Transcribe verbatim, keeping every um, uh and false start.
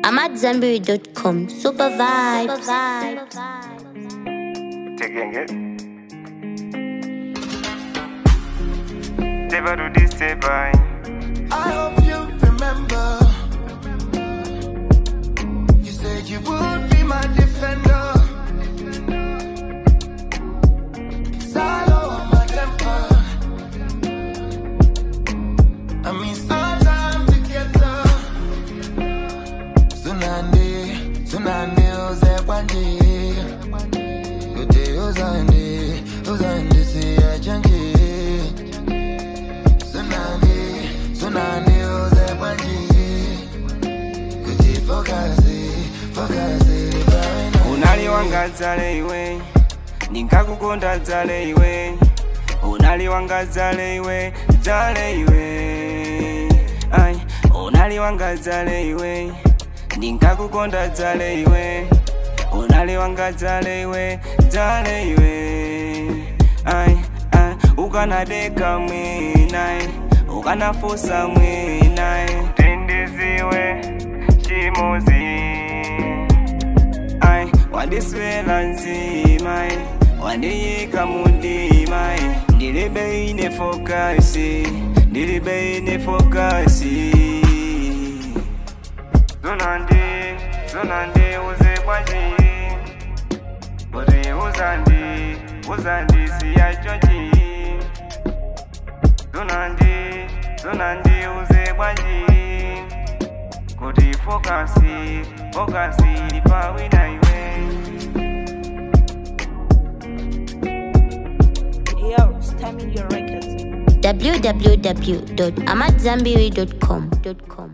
I'm at Zambiri dot com. Super vibes. Super vibes. Taking it. Never do this, say bye. I hope you remember. You said you would be my defender. Salo on my temper. I mean, our time together. Sunande, Sunande, Ose Kwanje. Good day, Ozande, Ozande, say I janky. Sunande, Sunande, Ose Kwanje. Good day, focus, focus, Unali wanga zale iwe, nikakukonda zale iwe. Unali wanga zale iwe, zale iwe. Ay, unali wanga zale iwe, nikakukonda zale iwe. Unali wanga zale iwe, zale iwe. Ay, ay, ukanadeka mwinai, ukanafusa mwinai. Tindiziwe, chimozi. Ay, wandiswela nzima, wandiyika mundima. Ndilibe ine fokasi, ndilibe ine fokasi. Zonandi, zonandi uze kwaji. Uri uzandi, uzandi siya chonji. Zonandi, zonandi uze kwaji. Kuti fokasi, fokasi lipa wina iwe. Yo, stemming your records. w w w dot amadzambiri dot com.